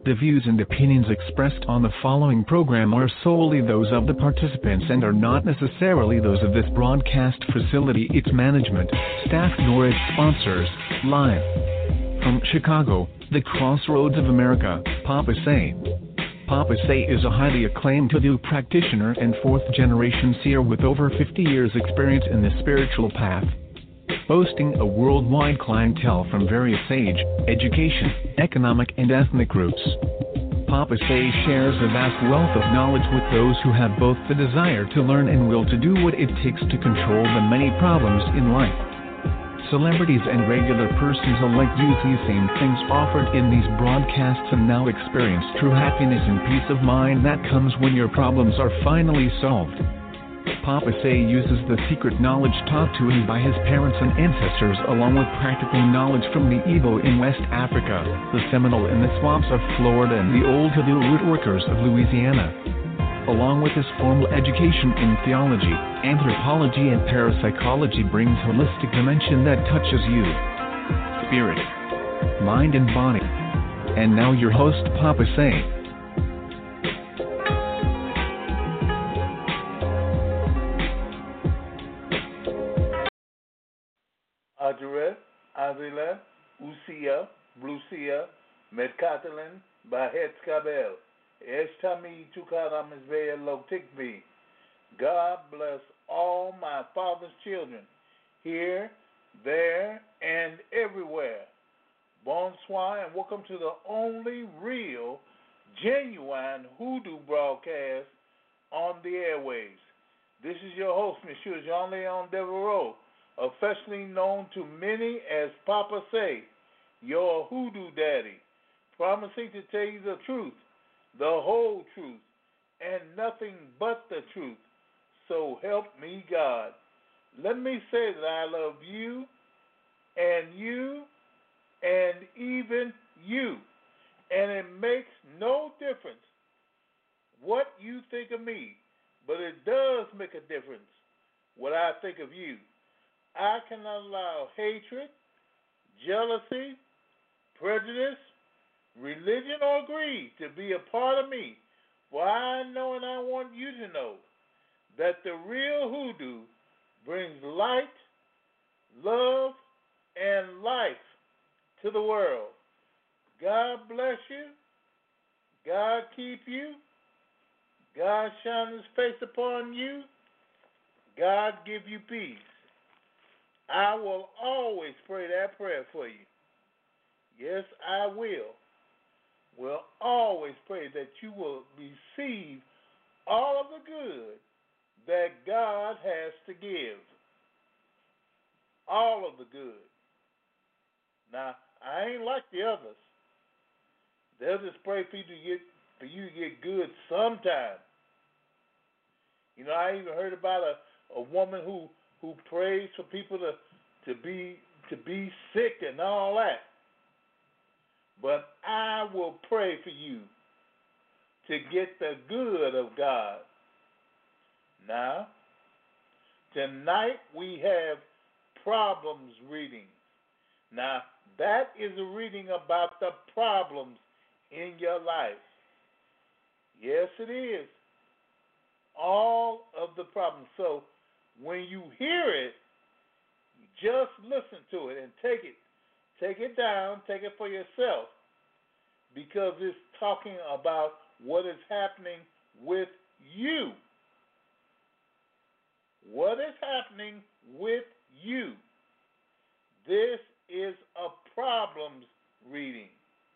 The views and opinions expressed on the following program are solely those of the participants and are not necessarily those of this broadcast facility, its management, staff, nor its sponsors. Live from Chicago, the crossroads of America, Papa Say. Papa Say is a highly acclaimed Hoodoo practitioner and fourth-generation seer with over 50 years' experience in the spiritual path. Boasting a worldwide clientele from various age, education, economic, and ethnic groups. Papa Say shares a vast wealth of knowledge with those who have both the desire to learn and will to do what it takes to control the many problems in life. Celebrities and regular persons alike use these same things offered in these broadcasts and now experience true happiness and peace of mind that comes when your problems are finally solved. Papa Say uses the secret knowledge taught to him by his parents and ancestors along with practical knowledge from the Igbo in West Africa, the Seminole in the swamps of Florida, and the old Hoodoo root workers of Louisiana. Along with his formal education in theology, anthropology, and parapsychology brings holistic dimension that touches you. Spirit, mind, and body. And now your host, Papa Say. Adret, Azila, Usia, Blusia, Medkatalin, Bahet Kabel, Eshtami Tukaram Isvea Lotikbi. God bless all my father's children, here, there, and everywhere. Bonsoir, and welcome to the only real, genuine Hoodoo broadcast on the airwaves. This is your host, Monsieur Jean-Leon Devereaux, affectionately known to many as Papa Say, your Hoodoo daddy, promising to tell you the truth, the whole truth, and nothing but the truth. So help me God. Let me say that I love you, and even you. And it makes no difference what you think of me, but it does make a difference what I think of you. I cannot allow hatred, jealousy, prejudice, religion, or greed to be a part of me. For I know and I want you to know that the real Hoodoo brings light, love, and life to the world. God bless you. God keep you. God shine his face upon you. God give you peace. I will always pray that prayer for you. Yes, I will. Will always pray that you will receive all of the good that God has to give. All of the good. Now, I ain't like the others. They'll just pray for you to get good sometime. You know, I even heard about a woman who prays for people to be sick and all that. But I will pray for you to get the good of God. Now, tonight we have problems reading. Now, that is a reading about the problems in your life. Yes, it is. All of the problems. So, when you hear it, just listen to it and take it down, take it for yourself, because it's talking about what is happening with you. What is happening with you? This is a problems reading.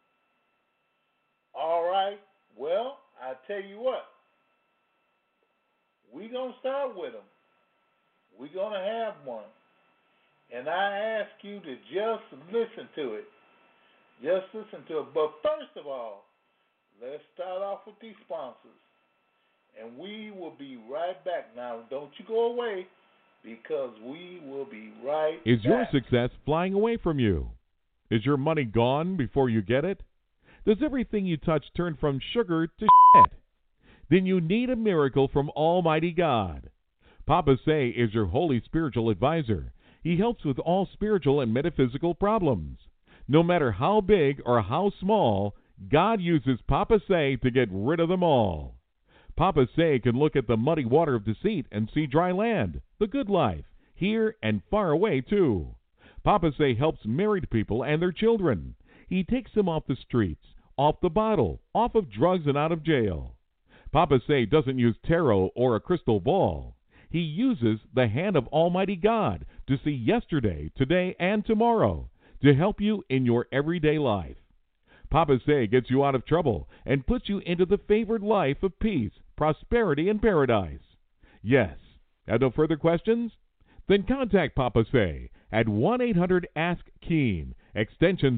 All right, well, I tell you what, we're going to start with them. We're going to have one. And I ask you to just listen to it. Just listen to it. But first of all, let's start off with these sponsors. And we will be right back. Now, don't you go away, because we will be right back. Is your success flying away from you? Is your money gone before you get it? Does everything you touch turn from sugar to shit? Then you need a miracle from Almighty God. Papa Say is your holy spiritual advisor. He helps with all spiritual and metaphysical problems. No matter how big or how small, God uses Papa Say to get rid of them all. Papa Say can look at the muddy water of deceit and see dry land, the good life, here and far away too. Papa Say helps married people and their children. He takes them off the streets, off the bottle, off of drugs and out of jail. Papa Say doesn't use tarot or a crystal ball. He uses the hand of Almighty God to see yesterday, today, and tomorrow to help you in your everyday life. Papa Say gets you out of trouble and puts you into the favored life of peace, prosperity, and paradise. Yes. Have no further questions? Then contact Papa Say at 1-800-ASK-KEEN, extension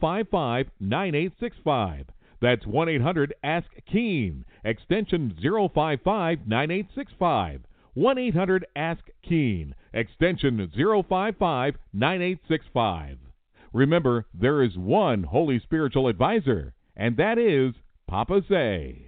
055-9865. That's 1-800-ASK-KEEN, extension 055-9865. 1-800-ASK-KEEN, extension 055-9865. Remember, there is one holy spiritual advisor, and that is Papa Say.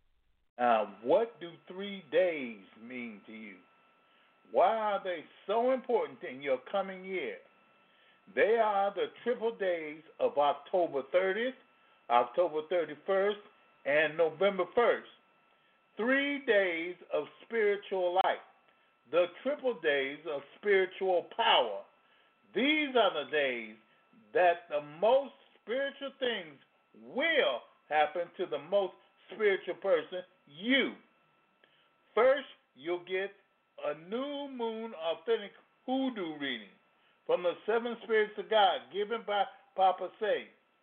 What do 3 days mean to you? Why are they so important in your coming year? They are the triple days of October 30th, October 31st, and November 1st. 3 days of spiritual light, the triple days of spiritual power. These are the days that the most spiritual things will happen to the most spiritual person, you. First, you'll get a new moon authentic hoodoo reading from the seven spirits of God given by Papa Say.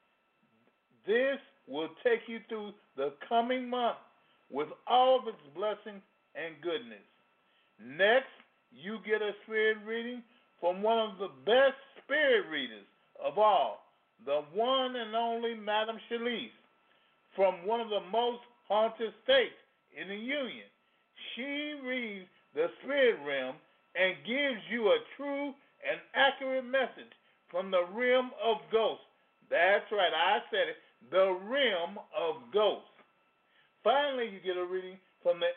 This will take you through the coming month with all of its blessings and goodness. Next, you get a spirit reading from one of the best spirit readers of all, the one and only Madame Shalise, from one of the most haunted states in the Union. She reads the spirit realm and gives you a true and accurate message from the realm of ghosts. That's right, I said it, the realm of ghosts. Finally, you get a reading from the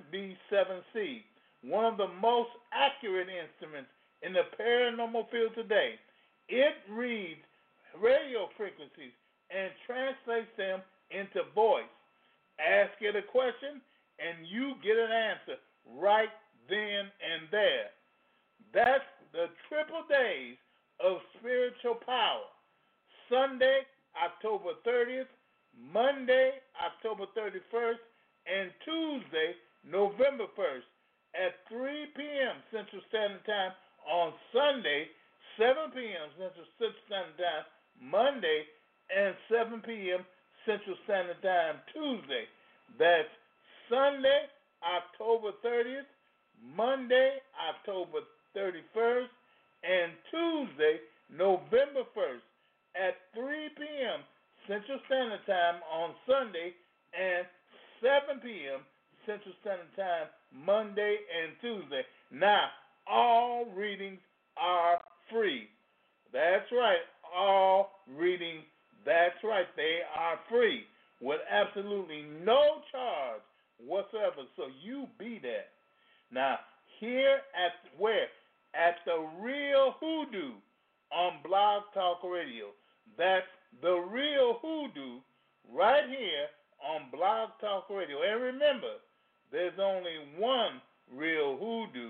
SB7C, one of the most accurate instruments in the paranormal field today. It reads radio frequencies and translates them into voice. Ask it a question, and you get an answer right then and there. That's the triple days of spiritual power. Sunday, October 30th, Monday, October 31st, and Tuesday, November 1st at 3 p.m. Central Standard Time on Sunday, 7 p.m. Central Standard Time Monday, and 7 p.m. Central Standard Time Tuesday. That's Sunday, October 30th, Monday, October 31st, and Tuesday, November 1st at 3 p.m. Central Standard Time on Sunday and 7 p.m. Central Standard Time Monday and Tuesday. Now, all readings are free. That's right, all readings, that's right, they are free with absolutely no charge whatsoever. So you be there. Now, here at where? At the Real Hoodoo on Blog Talk Radio. That's the Real Hoodoo right here on Blog Talk Radio. And remember, there's only one Real Hoodoo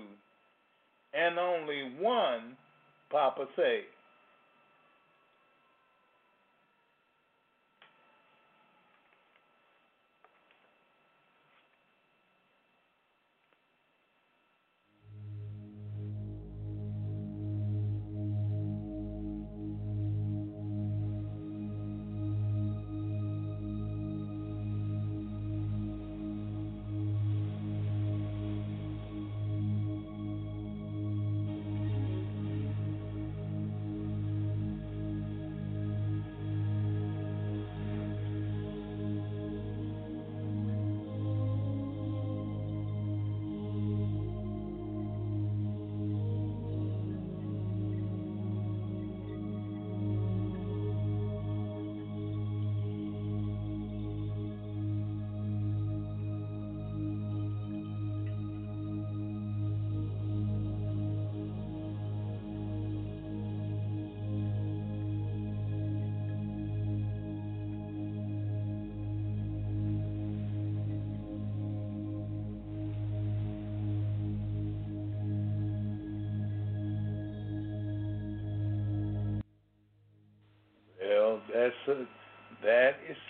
and only one Papa Say.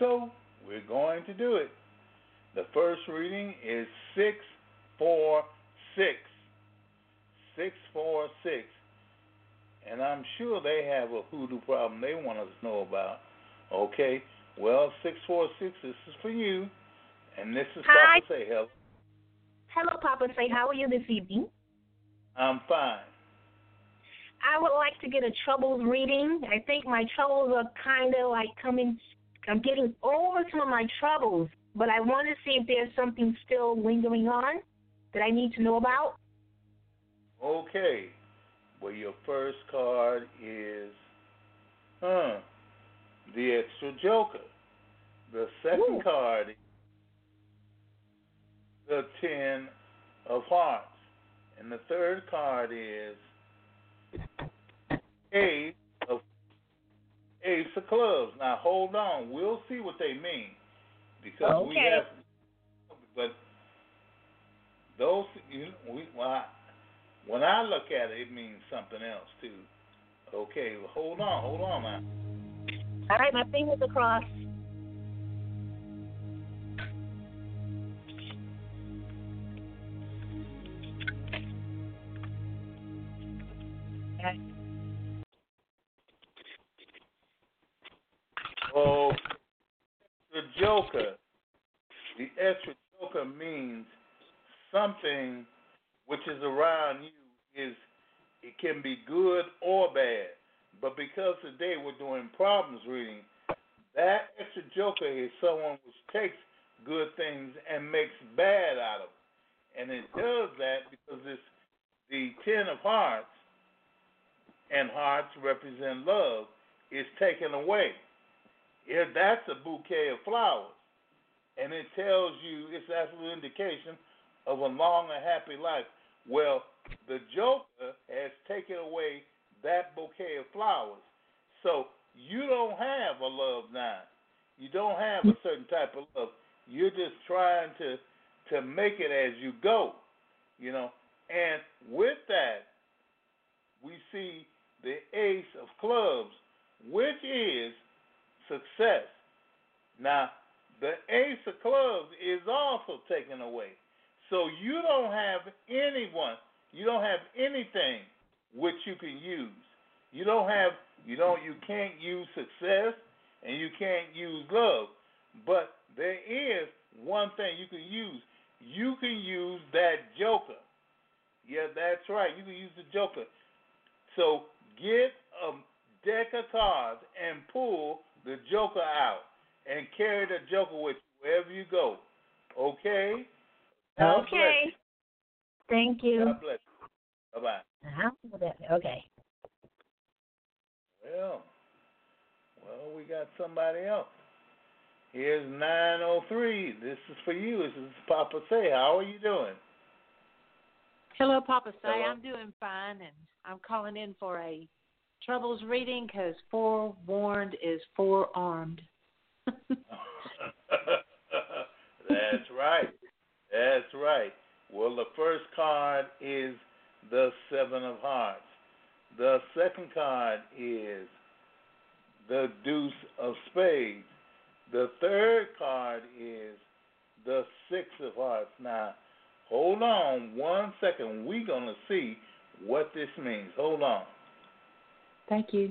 so we're going to do it. The first reading is 646. 646. And I'm sure they have a hoodoo problem they want us to know about. Okay, well, 646, this is for you. And this is Hi. Papa Say. Hello. Hello, Papa Say. How are you this evening? I'm fine. I would like to get a troubles reading. I think my troubles are kind of like I'm getting over some of my troubles, but I want to see if there's something still lingering on that I need to know about. Okay. Well, your first card is the extra joker. The second card is the 10 of hearts. And the third card is Ace of clubs. Now, hold on. We'll see what they mean. Because we have, but those, when I look at it, it means something else, too. Okay, well, hold on now. All right, my fingers are crossed. Oh, the Joker. The extra Joker means something which is around you it can be good or bad. But because today we're doing problems reading, that extra Joker is someone which takes good things and makes bad out of it. And it does that because it's the 10 of hearts, and hearts represent love, is taken away. That's a bouquet of flowers. And it tells you, it's absolute indication of a long and happy life. Well, the Joker has taken away that bouquet of flowers. So you don't have a love now. You don't have a certain type of love. You're just trying to make it as you go, you know. And with that, we see the Ace of Clubs, which is success. Now, the Ace of Clubs is also taken away. So you don't have anything which you can use. You can't use success and you can't use love. But there is one thing you can use. You can use that Joker. Yeah, that's right. You can use the Joker. So get a deck of cards and pull the Joker out and carry the Joker with you wherever you go. Okay? God okay. Bless. Thank you. God bless you. Bye-bye. Okay. Well, we got somebody else. Here's 903. This is for you. This is Papa Say. How are you doing? Hello, Papa Say. Hello. I'm doing fine, and I'm calling in for a troubles reading because forewarned is forearmed. That's right. That's right. Well, the first card is the 7 of hearts. The second card is the Deuce of spades. The third card is the 6 of hearts. Now, hold on 1 second. We're going to see what this means. Hold on. Thank you.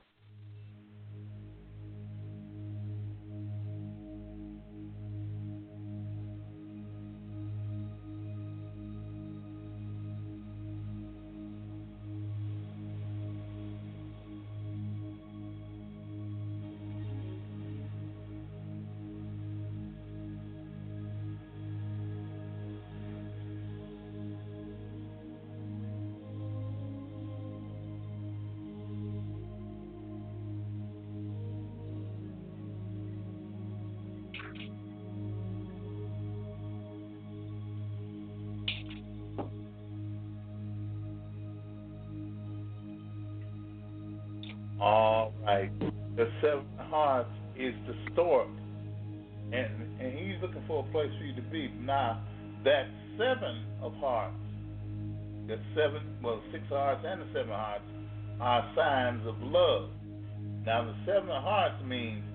All right. The 7 of hearts is the stork. And he's looking for a place for you to be. Now, that 7 of hearts, the 6 of hearts and the 7 of hearts are signs of love. Now, the 7 of hearts means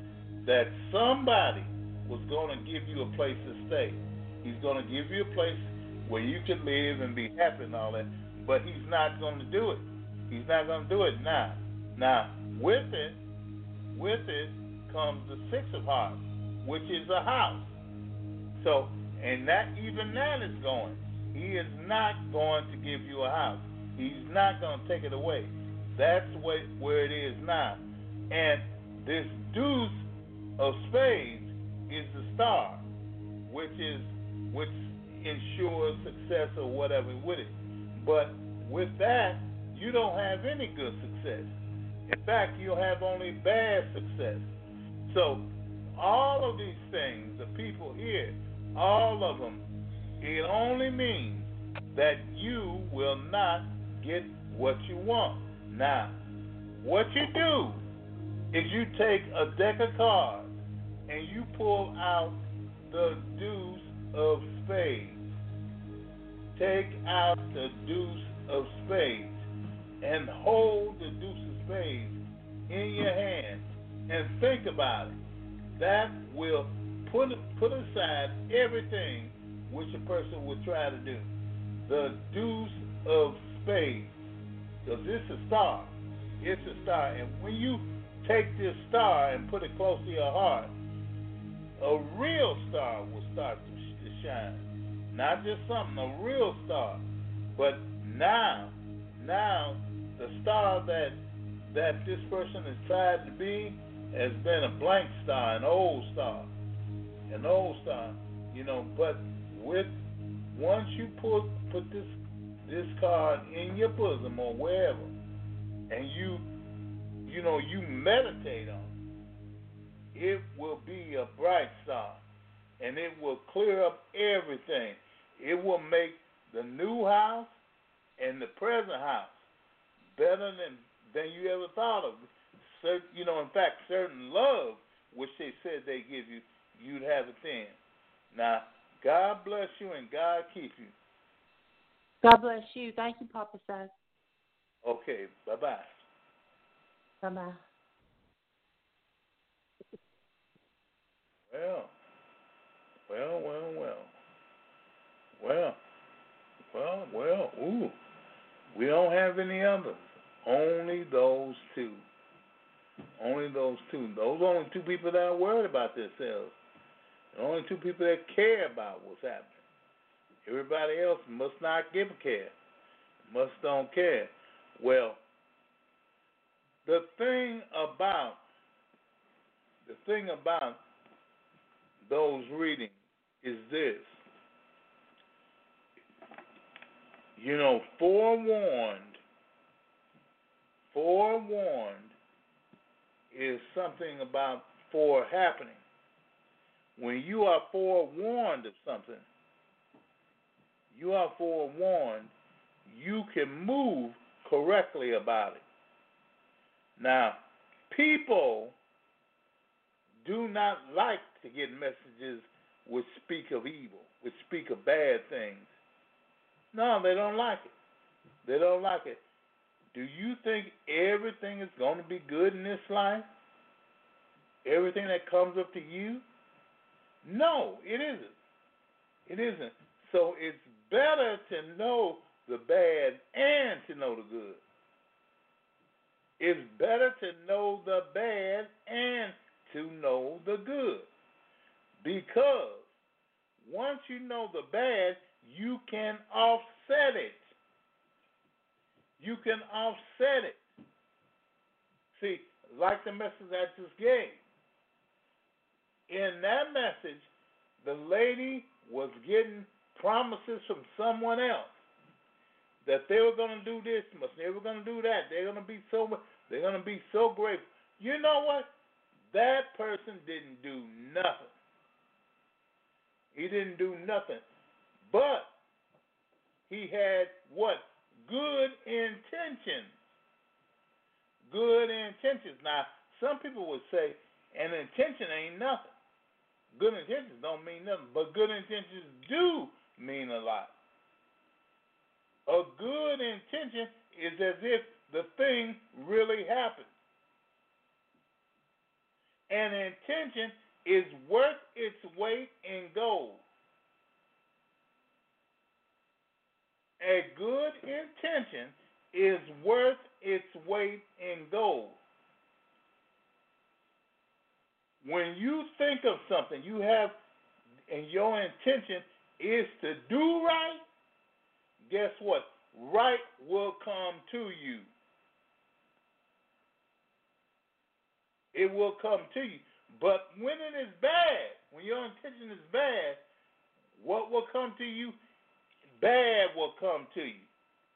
that somebody was going to give you a place to stay. He's going to give you a place where you can live and be happy and all that, but he's not going to do it. He's not going to do it now. Now, with it comes the Six of Hearts, which is a house. So, and that even that is going. He is not going to give you a house. He's not going to take it away. That's where it is now. And this deuce of spades is the star, which ensures success or whatever with it. But with that, you don't have any good success. In fact, you'll have only bad success. So all of these things, the people here, all of them, it only means that you will not get what you want. Now, what you do is you take a deck of cards and you pull out the deuce of spades. Take out the deuce of spades and hold the deuce of spades in your hand and think about it. That will put aside everything which a person would try to do. The deuce of spades. Because it's a star. It's a star. And when you take this star and put it close to your heart, a real star will start to shine. Not just something, a real star. But now the star that this person has tried to be has been a blank star, an old star, but once you put this card in your bosom or wherever, and you meditate on it will be a bright star, and it will clear up everything. It will make the new house and the present house better than you ever thought of. In fact, certain love, which they said they give you, you'd have it then. Now, God bless you and God keep you. God bless you. Thank you, Papa Seth. Okay, bye-bye. Bye-bye. Well, ooh. We don't have any others. Only those two. Those only two people that are worried about themselves. The only two people that care about what's happening. Everybody else must not give a care. Must don't care. Well, the thing about those readings is this. Forewarned is something about happening. When you are forewarned of something, you can move correctly about it. Now, people do not like to get messages which speak of evil, which speak of bad things. No, they don't like it. Do you think everything is going to be good in this life? Everything that comes up to you? No, it isn't. So it's better to know the bad and to know the good. It's better to know the bad and to know the good. Because once you know the bad, you can offset it. See, like the message I just gave. In that message, the lady was getting promises from someone else that they were going to do this, they were going to do that. They're going to be so grateful. You know what? That person didn't do nothing. He didn't do nothing. But he had what? Good intentions. Now, some people would say an intention ain't nothing. Good intentions don't mean nothing, but good intentions do mean a lot. A good intention is as if the thing really happened. An intention is worth its weight in gold. A good intention is worth its weight in gold. When you think of something you have and your intention is to do right, guess what? Right will come to you. It will come to you. But when it is bad, when your intention is bad, what will come to you? Bad will come to you.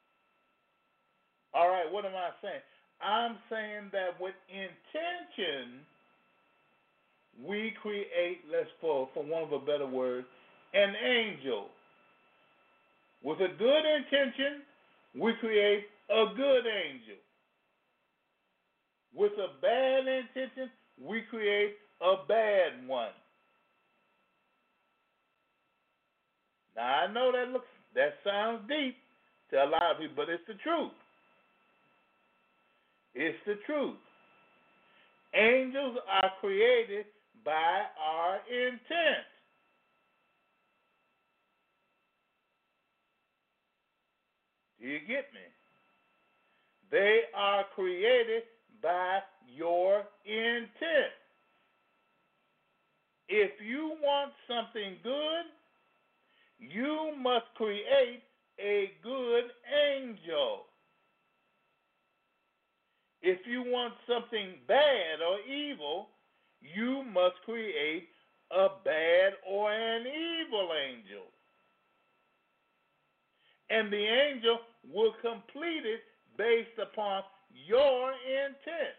All right, what am I saying? I'm saying that with intention, we create, let's for want of a better word, an angel. With a good intention, we create a good angel. With a bad intention, we create a bad one. Now I know that sounds deep to a lot of people, but it's the truth. It's the truth. Angels are created by our intent. Do you get me? They are created by your intent. If you want something good, you must create a good angel. If you want something bad or evil, you must create a bad or an evil angel. And the angel will complete it based upon your intent.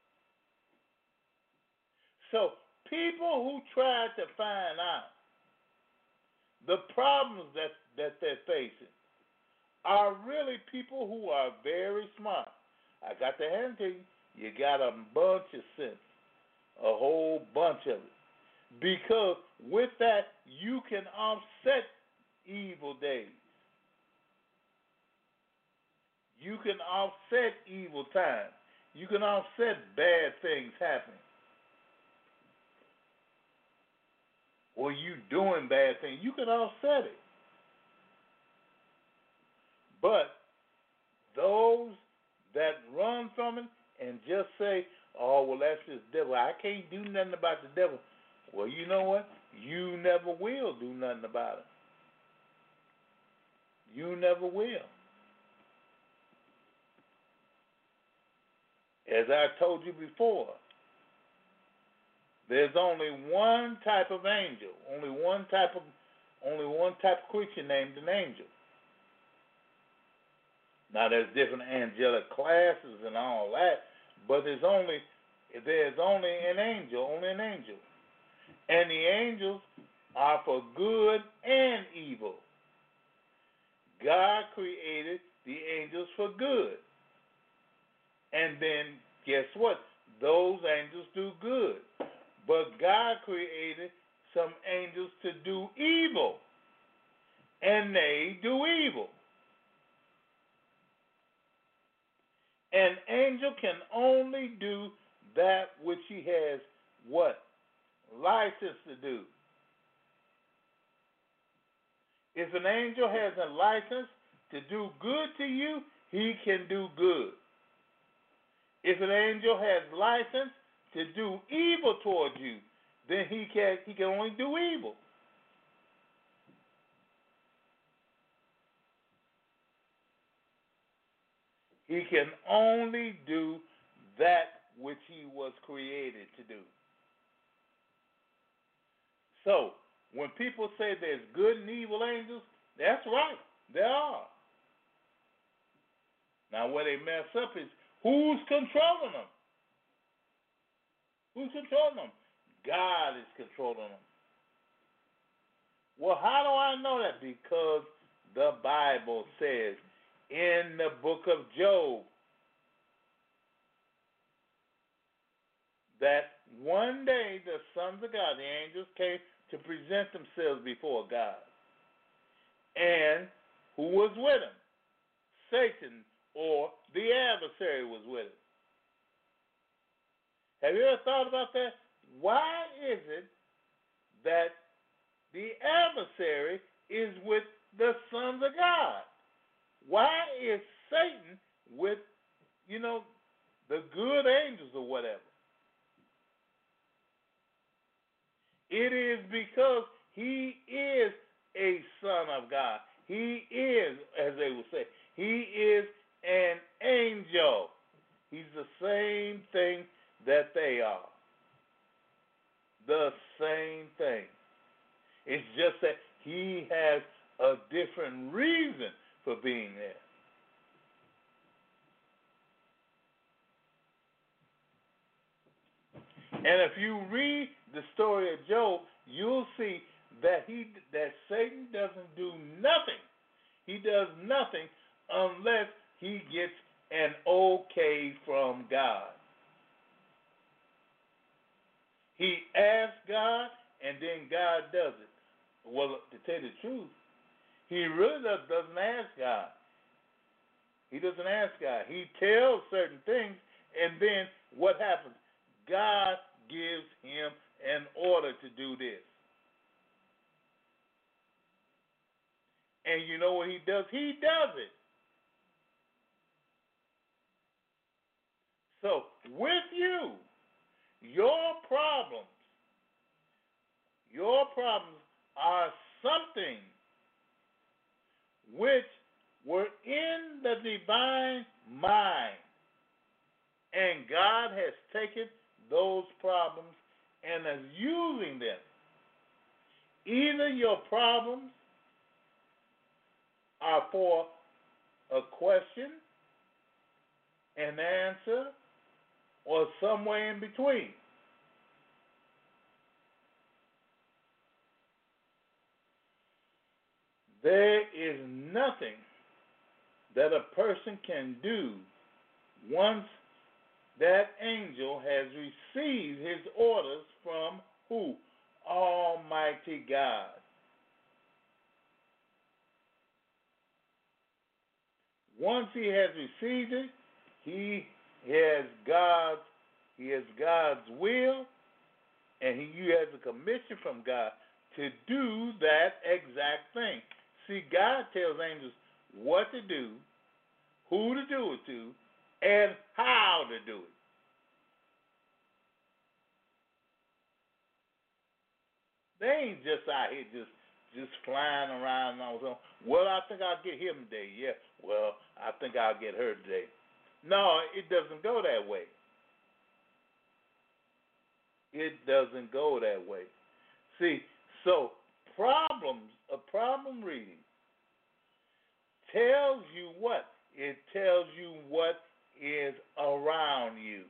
So people who try to find out the problems that they're facing are really people who are very smart. I got to hand to you, you got a bunch of sense, a whole bunch of it. Because with that, you can offset evil days. You can offset evil times. You can offset bad things happening. Or you doing bad things. You can offset it. But those that run from it and just say, oh, well, that's just devil. I can't do nothing about the devil. Well, you know what? You never will do nothing about it. You never will. As I told you before, there's only one type of angel, only one type of creature named an angel. Now there's different angelic classes and all that, but there's only an angel, And the angels are for good and evil. God created the angels for good. And then, guess what? Those angels do good. But God created some angels to do evil. And they do evil. An angel can only do that which he has what? License to do. If an angel has a license to do good to you, he can do good. If an angel has license to do evil towards you, then he can only do evil. He can only do that which he was created to do. So, when people say there's good and evil angels, that's right. There are. Now, where they mess up is who's controlling them? Who's controlling them? God is controlling them. Well, how do I know that? Because the Bible says in the book of Job that one day the sons of God, the angels, came to present themselves before God. And who was with them? Satan, or the adversary, was with him. Have you ever thought about that? why is it that the adversary is with the sons of God? Why is Satan with, the good angels or whatever? It is because he is a son of God. He is, as they would say, he is an angel. He's the same thing that they are. The same thing. It's just that he has a different reason for being there. And if you read the story of Job, you'll see that Satan doesn't do nothing. He does nothing unless he gets an okay from God. He asks God, and then God does it. Well, to tell you the truth, he really doesn't ask God. He doesn't ask God. He tells certain things, and then what happens? God gives him an order to do this. And you know what he does? He does it. So, with you, your problems are something which were in the divine mind. And God has taken those problems and is using them. Either your problems are for a question, an answer, or somewhere in between. There is nothing that a person can do once that angel has received his orders from who? Almighty God. Once he has received it, he has God's will, and he has a commission from God to do that exact thing. See, God tells angels what to do, who to do it to, and how to do it. They ain't just out here just flying around and all that. Well, I think I'll get him today. Yeah, well, I think I'll get her today. No, it doesn't go that way. It doesn't go that way. See, so a problem reading tells you what? It tells you what is around you.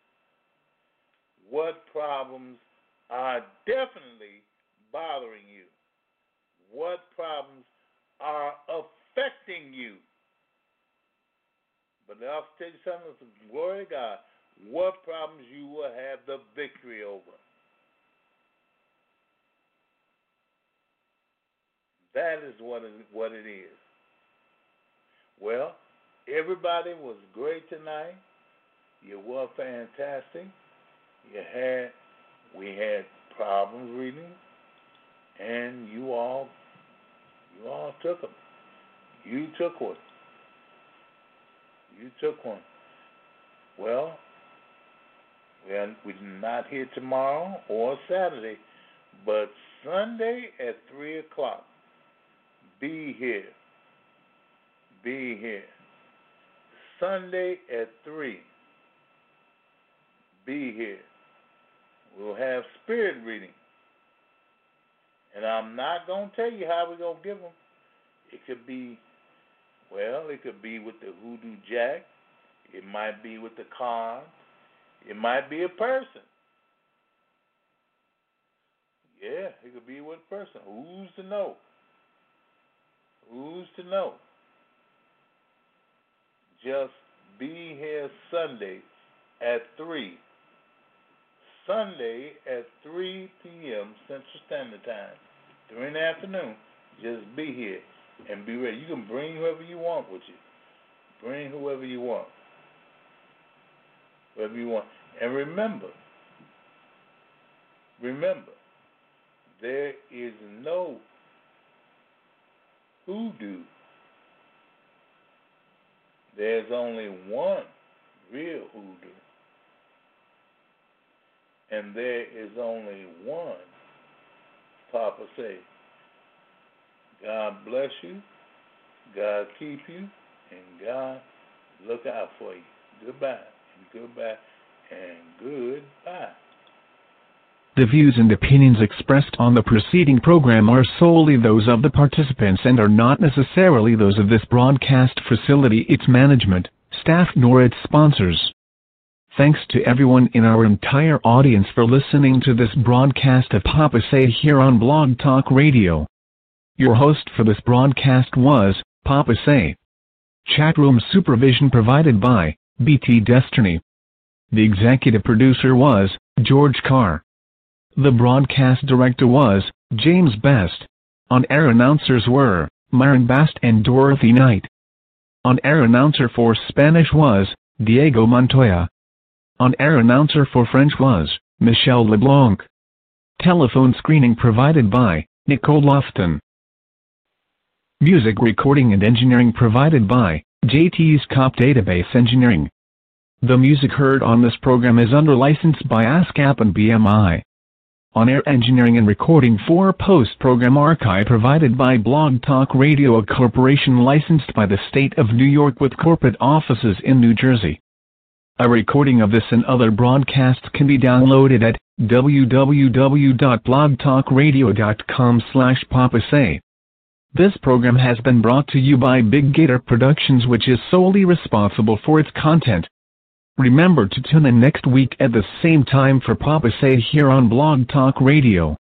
What problems are definitely bothering you. What problems are affecting you. But I'll tell you something, glory to God, what problems you will have the victory over. That is what it is. Well, everybody was great tonight. You were fantastic. We had problems reading, and you all took them. You took one. You took one. Well, we're not here tomorrow or Saturday, but Sunday at 3 o'clock. Be here. Be here. Sunday at 3. Be here. We'll have spirit reading. And I'm not going to tell you how we're going to give them. It could be with the Hoodoo Jack. It might be with the cards. It might be a person. Yeah, it could be with a person. Who's to know? Who's to know? Just be here Sunday at 3. Sunday at 3 p.m. Central Standard Time. 3 in the afternoon. Just be here and be ready. You can bring whoever you want with you. Bring whoever you want. Whoever you want. And remember, remember, there is no hoodoo. There's only one real hoodoo. And there is only one Papa say. God bless you, God keep you, and God look out for you. Goodbye, and goodbye, and goodbye. The views and opinions expressed on the preceding program are solely those of the participants and are not necessarily those of this broadcast facility, its management, staff, nor its sponsors. Thanks to everyone in our entire audience for listening to this broadcast of Papa Say here on Blog Talk Radio. Your host for this broadcast was Papa Say. Chatroom supervision provided by BT Destiny. The executive producer was George Carr. The broadcast director was James Best. On-air announcers were Myron Bast and Dorothy Knight. On-air announcer for Spanish was Diego Montoya. On-air announcer for French was Michelle LeBlanc. Telephone screening provided by Nicole Lofton. Music recording and engineering provided by JT's Cop Database Engineering. The music heard on this program is under license by ASCAP and BMI. On-air engineering and recording for post-program archive provided by Blog Talk Radio, a corporation licensed by the state of New York with corporate offices in New Jersey. A recording of this and other broadcasts can be downloaded at www.blogtalkradio.com/papasay. This program has been brought to you by Big Gator Productions, which is solely responsible for its content. Remember to tune in next week at the same time for Papa Say here on Blog Talk Radio.